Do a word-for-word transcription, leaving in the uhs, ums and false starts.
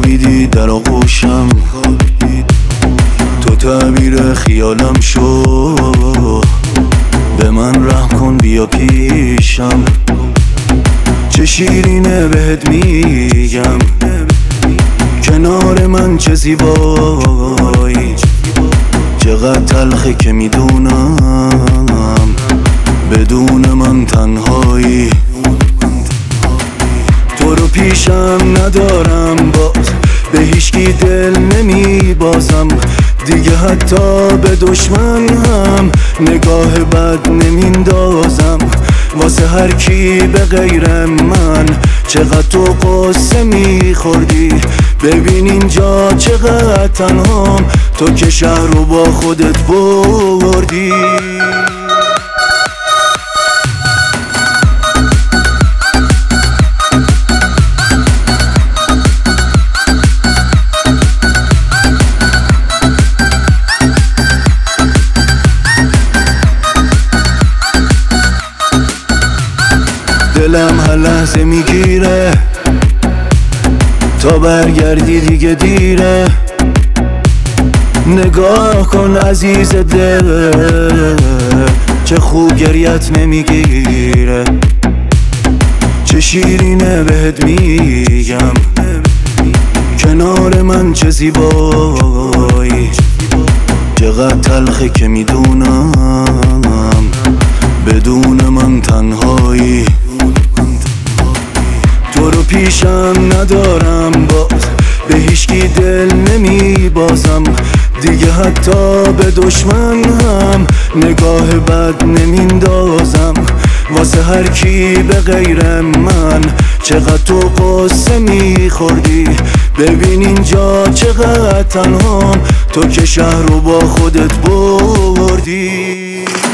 خوابیدی در آغوشم، تو تعبیر خیالم شو، به من رحم کن بیا پیشم. چه شیرینه بهت میگم، کنار من چه زیبایی، چقدر تلخه که میدونم بدون من تنهایی. تو رو پیشم ندارم باز، به هیچکی دل نمی بازم دیگه، حتی به دشمن هم نگاه بد نمیندازم. واسه هر کی به غیر من چقدر تو قصه میخوردی، ببین اینجا چقدر تنهام، تو که شهر رو با خودت بردی. دلم هر لحظه میگیره، تا برگردی دیگه دیره. نگاه کن عزیز دل، چه خوب گریت نمیگیره. چه شیرینه بهت میگم، کنار من چه زیبایی، چقدر تلخه که میدونم بدون من تنهایی. تو رو پیشم ندارم باز، به هیچکی دل نمی بازم دیگه، حتی به دشمن هم نگاه بد نمیندازم. واسه هر کی به غیر من چقدر تو قصه میخوردی، ببین اینجا چقدر تنهام، تو که شهر رو با خودت بردی.